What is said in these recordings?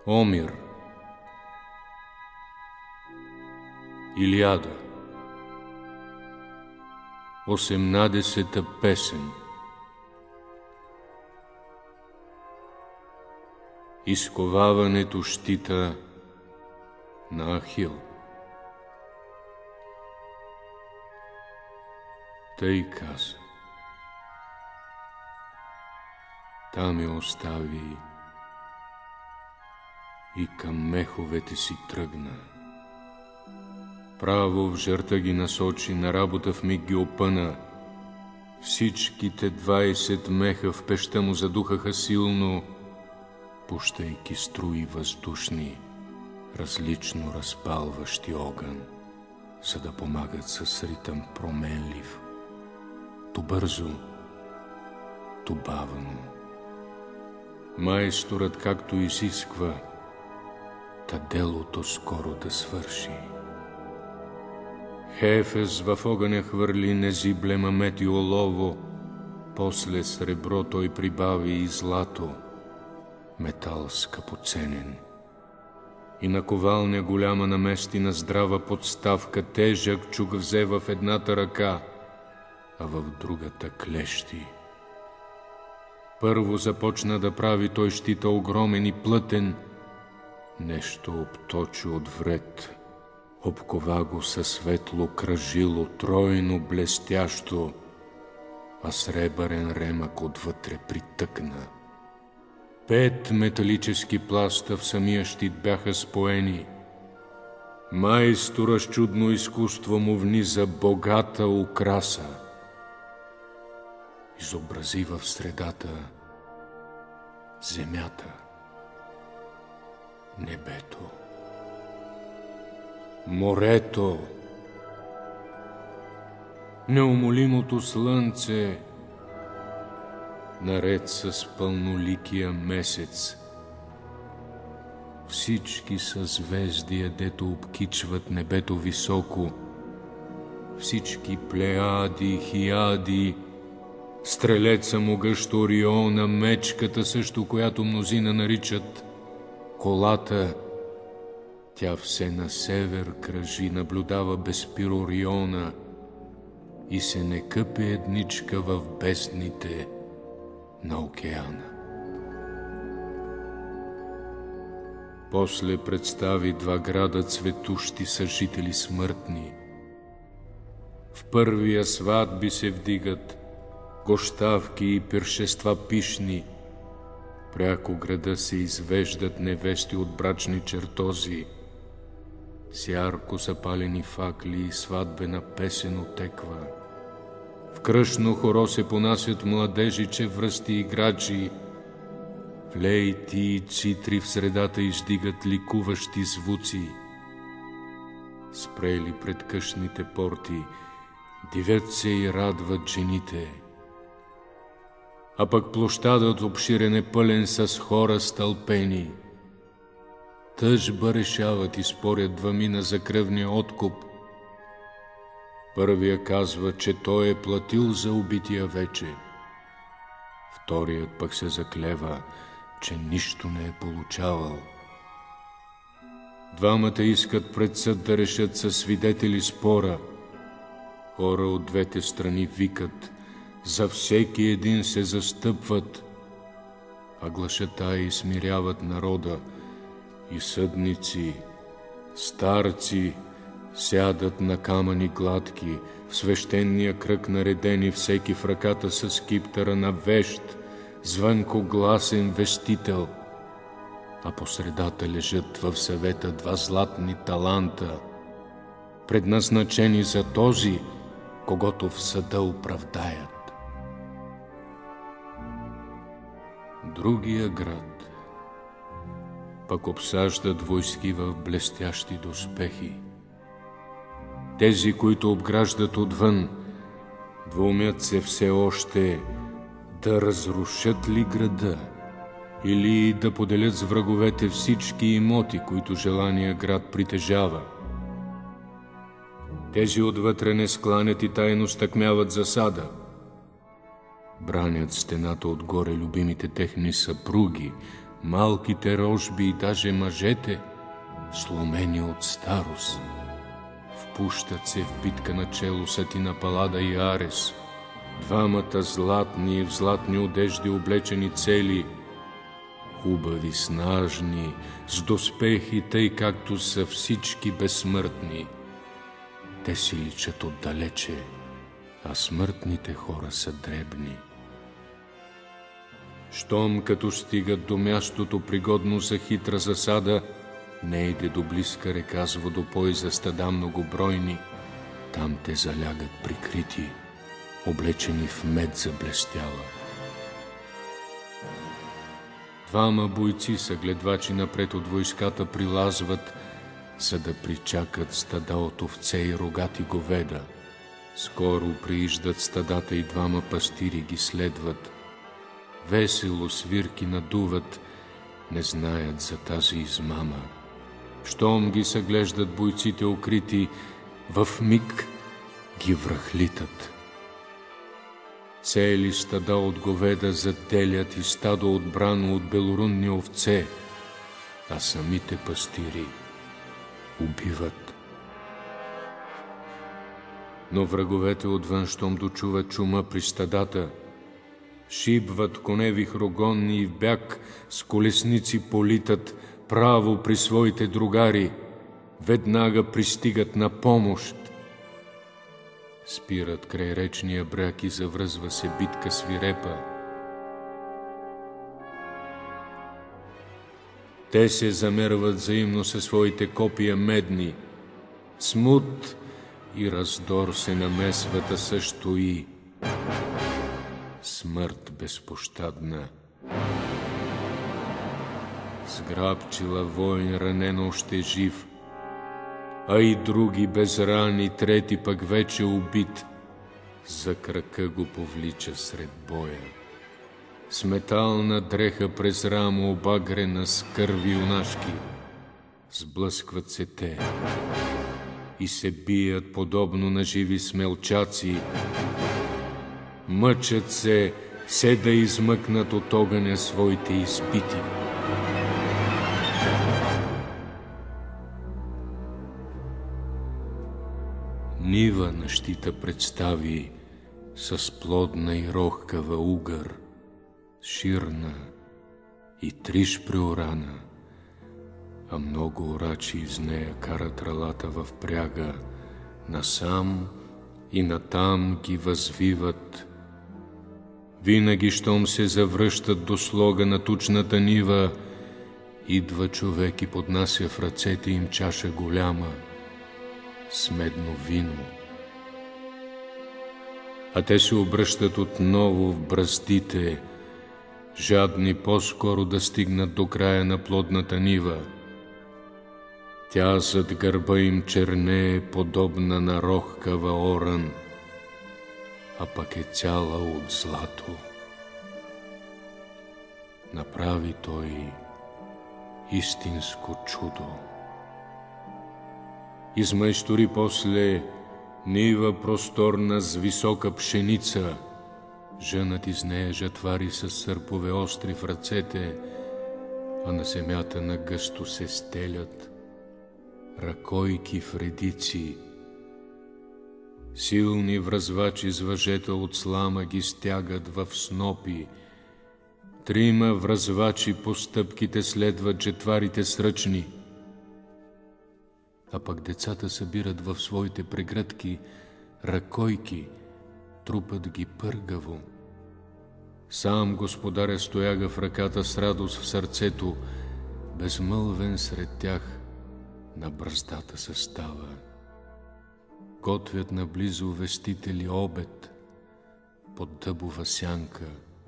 Омир. Илиада. 18-та песен. Изковаването щита на Ахил. Тъй каза: та ме остави и към меховете си тръгна. Право в жърта ги насочи, на работа в миг ги опъна. Всичките 20 меха в пещта му задухаха силно, пущайки струи въздушни, различно разпалващи огън, за да помагат с ритъм променлив, то бързо, то бавно. Майсторът както изисква, та делото скоро да свърши. Хефес в огъня хвърли незиблема мед и олово, после сребро той прибави и злато, метал скъпоценен. И на ковалня голяма намести на здрава подставка, тежък чук взе в едната ръка, а в другата клещи. Първо започна да прави той щита огромен и плътен, нещо обточи от вред, обкова го със светло кръжило, тройно блестящо, а сребърен ремък отвътре притъкна. 5 металически пласта в самия щит бяха споени. Майстора с чудно изкуство му вниза богата украса. Изобрази в средата земята, небето, морето, неумолимото слънце, наред с пълноликия месец. Всички съзвездия, дето обкичват небето високо, всички плеяди, хияди, стрелеца могъщо Ориона, мечката също, която мнозина наричат колата. Тя все на север кръжи, наблюдава безспир Ориона и се не къпе едничка в бездните на океана. После представи 2 града цветущи съжители смъртни. В първия сватби се вдигат, гощавки и пиршества пишни. Пряко града се извеждат невести от брачни чертози. С ярко запалени факли и сватбена песен отеква. В кръшно хоро се понасят младежи, чевръсти играчи. Флейти и цитри в средата издигат ликуващи звуци. Спрели пред къщните порти, дивят се и радват жените. А пък площадът обширен е пълен с хора стълпени. Тъжба решават и спорят 2 за кръвния откуп. Първия казва, че той е платил за убития вече. Вторият пък се заклева, че нищо не е получавал. 2 искат пред съд да решат със свидетели спора. Хора от двете страни викат, за всеки един се застъпват, а глашатаи смиряват народа, и съдници, старци сядат на камъни гладки, в свещения кръг наредени, всеки в ръката с скиптъра на вещ, звънкогласен вещител, а по средата лежат в съвета 2 златни таланта, предназначени за този, когото в съда оправдаят. Другия град пък обсаждат войски в блестящи доспехи. Тези, които обграждат отвън, двумят се все още да разрушат ли града или да поделят с враговете всички имоти, които желания град притежава. Тези отвътре не скланят и тайно стъкмяват засада. Бранят стената отгоре любимите техни съпруги, малките рожби и даже мъжете, сломени от старост. Впущат се в битка начело Сатина Палада и Арес, двамата златни и в златни одежди облечени цели, хубави, снажни, с доспехи, тъй както са всички безсмъртни. Те си личат отдалече, а смъртните хора са дребни. Щом като стигат до мястото, пригодно за хитра засада, не иде до близка река с водопой за стада многобройни, там те залягат прикрити, облечени в мед заблестяла. Двама бойци, съгледвачи напред от войската, прилазват, за да причакат стада от овце и рогати говеда. Скоро прииждат стадата и двама пастири ги следват. Весело свирки надуват, не знаят за тази измама. Щом ги съглеждат бойците укрити, в миг ги връхлитат. Цели стада от говеда заделят и стадо отбрано от белорунни овце, а самите пастири убиват. Но враговете отвън, щом дочуват шума при стадата, шибват коневи хрогонни и в бяг с колесници политат право при своите другари, веднага пристигат на помощ. Спират край речния бряг и завръзва се битка свирепа. Те се замерват взаимно със своите копия медни. Смут и раздор се намесват, а също и смърт безпощадна. Сграбчила войн ранен още жив, а и други без рани, трети пък вече убит, за крака го повлича сред боя. С метална дреха през рамо обагрена с кърви юнашки, сблъскват се те и се бият подобно на живи смелчаци. Мъчат се, все да измъкнат от огъня своите изпити. Нива на щита представи с плодна и рохкава угър, ширна и триш преорана, а много орачи из нея карат ралата в пряга, насам и натам ги възвиват. Винаги, щом се завръщат до слога на тучната нива, идва човек и поднася в ръцете им чаша голяма с медно вино. А те се обръщат отново в браздите, жадни по-скоро да стигнат до края на плодната нива. Тя зад гърба им чернее, подобна на рохкава оран, а пък е цяла от злато. Направи той истинско чудо. Измайстори после нива просторна с висока пшеница, жънат из нея жатвари с сърпове остри в ръцете, а на земята нагъсто се стелят ракойки в редици. Силни връзвачи с въжета от слама ги стягат в снопи. Трима връзвачи по стъпките следват жетварите сръчни, а пък децата събират в своите прегръдки ракойки, трупат ги пъргаво. Сам господаря стояга в ръката с радост в сърцето, безмълвен сред тях на браздата се става. Готвят наблизо вестители обед под дъбова сянка.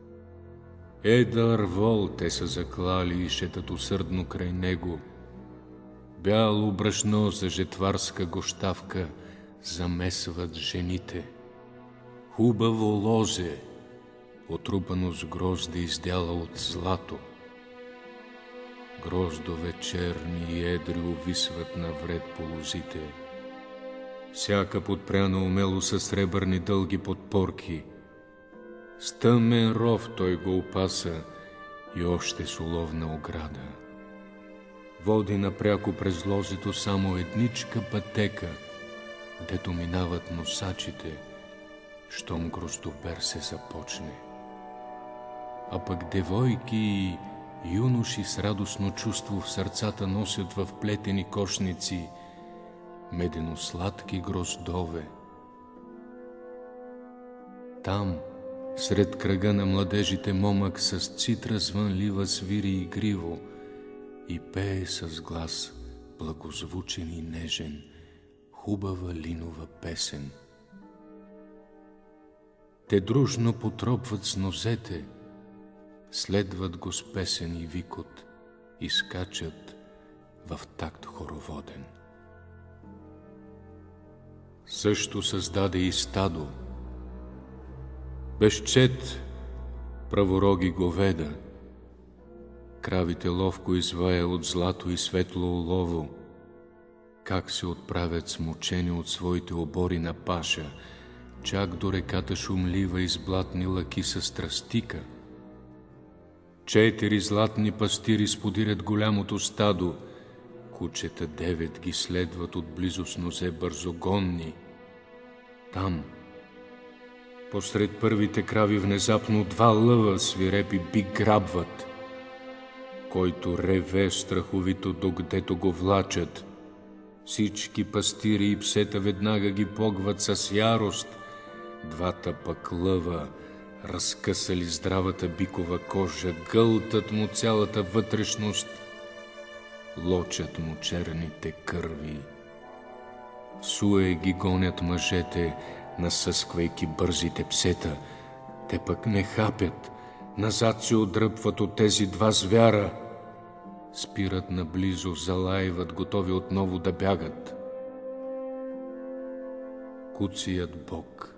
Едър вол те са заклали и шетат усърдно край него. Бяло брашно за жетварска гощавка замесват жените. Хубаво лозе, отрупано с грозде издяла от злато. Гроздове черни и едри увисват навред по лозите. Всяка подпряна умело със сребърни дълги подпорки. С тъмен ров той го опаса и още с уловна ограда. Води напряко през лозето само едничка пътека, дето минават носачите, щом гроздобер се започне. А пък девойки и юноши с радостно чувство в сърцата носят в плетени кошници медено-сладки гроздове. Там, сред кръга на младежите, момък с цитра звънлива свири игриво и пее с глас благозвучен и нежен хубава линова песен. Те дружно потропват с нозете, следват го с песен и викот и скачат в такт хороводен. Също създаде и стадо, безчет правороги говеда. Кравите ловко извая от злато и светло олово, как се отправят смучени от своите обори на паша, чак до реката шумлива и с блатни лъки с тръстика. 4 златни пастири сподирят голямото стадо, кучета 9 ги следват отблизо с нозе бързогонни. Там, посред първите крави, внезапно 2 лъва свирепи бик грабват, който реве страховито, докъдето го влачат. Всички пастири и псета веднага ги погват с ярост. 2 пък лъва, разкъсали здравата бикова кожа, гълтат му цялата вътрешност, лочат му черните кърви. Всуе ги гонят мъжете, насъсквайки бързите псета. Те пък не хапят, назад се отдръпват от тези 2 звяра. Спират наблизо, залайват, готови отново да бягат. Куцият Бог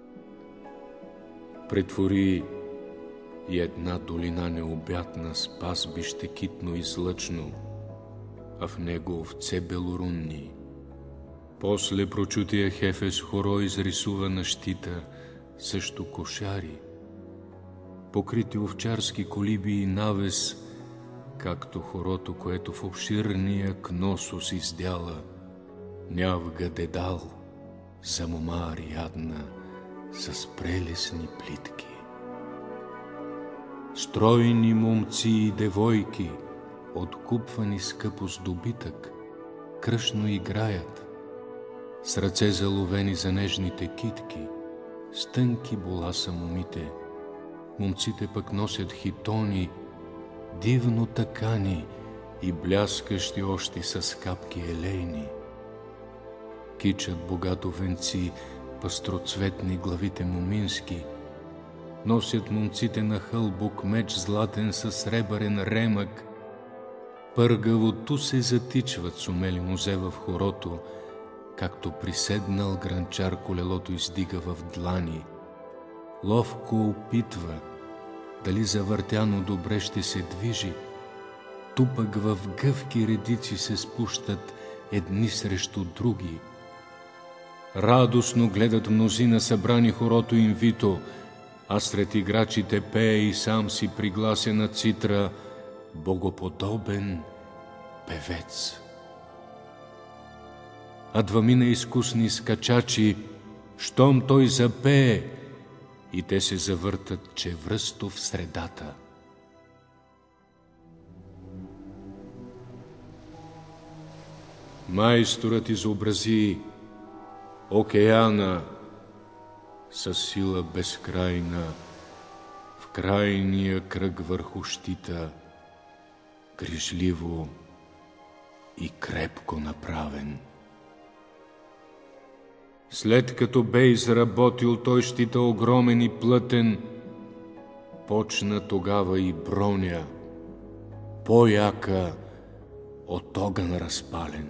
претвори и една долина необятна с пазбище китно и злъчно, а в него овце белорунни. После прочутия Хефес хоро изрисува на щита също кошари, покрити овчарски колиби и навес, както хорото, което в обширния Кносос издяла нявга дедал за мома Ариадна с прелесни плитки. Стройни момци и девойки, откупвани скъпо с добитък, кръшно играят, с ръце заловени за нежните китки, с тънки бола са момите. Момците пък носят хитони, дивно такани и бляскащи още с капки елейни. Кичат богато венци, пастроцветни главите момински. Носят момците на хълбок меч златен със сребърен ремък. Пъргаво ту се затичват с умели нозе в хорото, както приседнал гранчар колелото издига в длани. Ловко опитва дали завъртяно добре ще се движи. Тупък в гъвки редици се спущат едни срещу други. Радостно гледат мнозина събрани хорото им вито, а сред играчите пее и сам си пригласен на цитра богоподобен певец. А 2 изкусни скачачи, щом той запее, и те се завъртат чевръсто в средата. Майсторът изобрази океана със сила безкрайна, в крайния кръг върху щита, грижливо и крепко направен. След като бе изработил той щита огромен и плътен, почна тогава и броня, по-яка от огън разпален.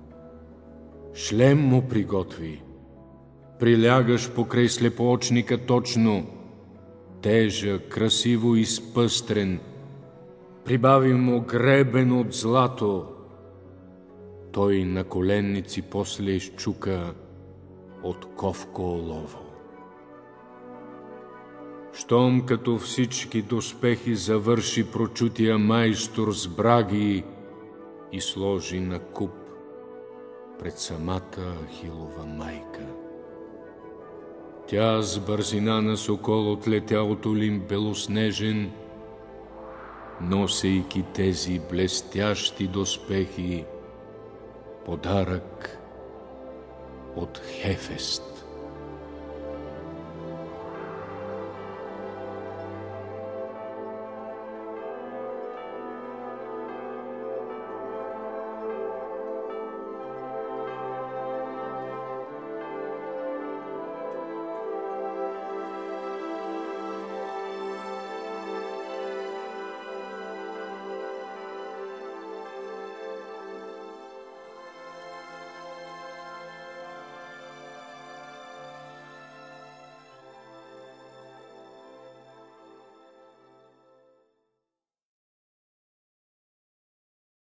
Шлем му приготви, прилягаш покрай слепоочника точно, тежък, красиво изпъстрен, прибави му гребен от злато. Той на коленници после изчука от ковко олово. Щом като всички доспехи завърши прочутия майстор с браги и сложи на куп пред самата Ахилова майка. Тя с бързина на сокол отлетя от Олимп белоснежен, носейки тези блестящи доспехи, подарък от Хефест.